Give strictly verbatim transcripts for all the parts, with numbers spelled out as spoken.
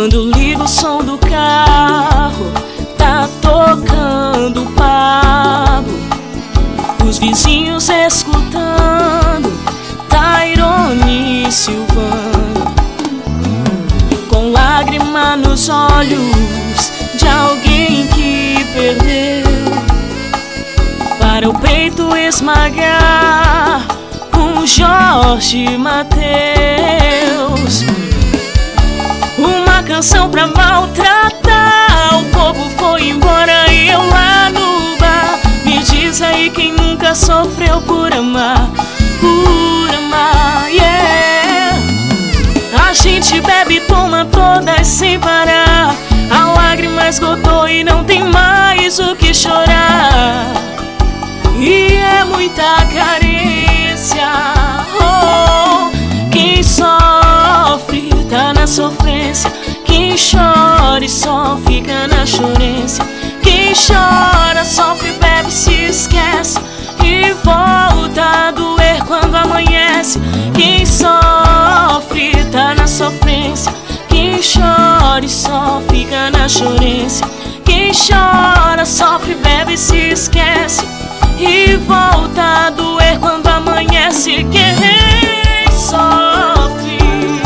Quando ligo o som do carro, tá tocando Pablo. Os vizinhos escutando Tairone e Silvano, com lágrima nos olhos de alguém que perdeu, para o peito esmagar um Jorge Mateus. Uma canção pra maltratar, o povo foi embora e eu lá no bar. Me diz aí quem nunca sofreu por amar, por amar, yeah. A gente bebe e toma todas sem parar, a lágrima esgotou e não tem mais o que chorar. E é muita carência, oh, quem sofre tá na sofrência. Quem chora e só fica na chorência. Quem chora, sofre, bebe, se esquece e volta a doer quando amanhece. Quem sofre tá na sofrência. Quem chora e só fica na chorência. Quem chora, sofre, bebe, se esquece e volta a doer quando amanhece. Quem sofre.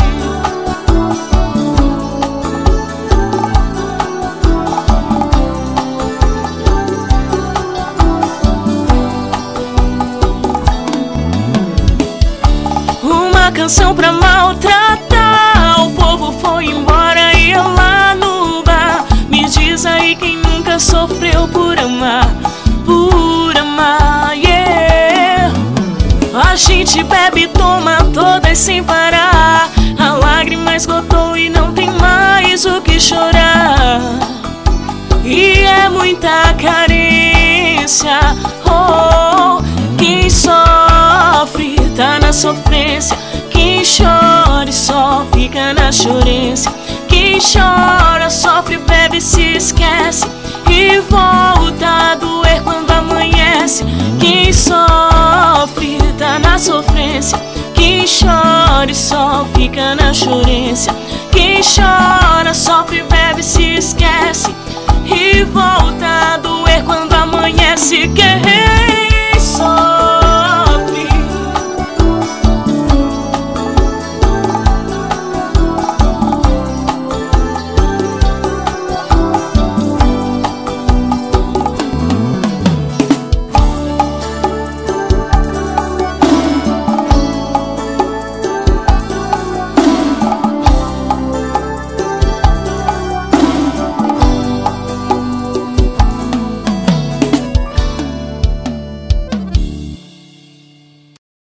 Uma canção pra maltratar, o povo foi embora e eu lá no bar. Me diz aí quem nunca sofreu por amar, por amar, yeah. A gente bebe e toma todas sem parar, a lágrima esgotou e não tem mais o que chorar. E é muita carência, oh, quem sofre tá na sofrência. Quem chora e só fica na chorência. Quem chora, sofre, bebe, se esquece e volta a doer quando amanhece. Quem sofre tá na sofrência. Quem chora e só fica na chorência. Quem chora,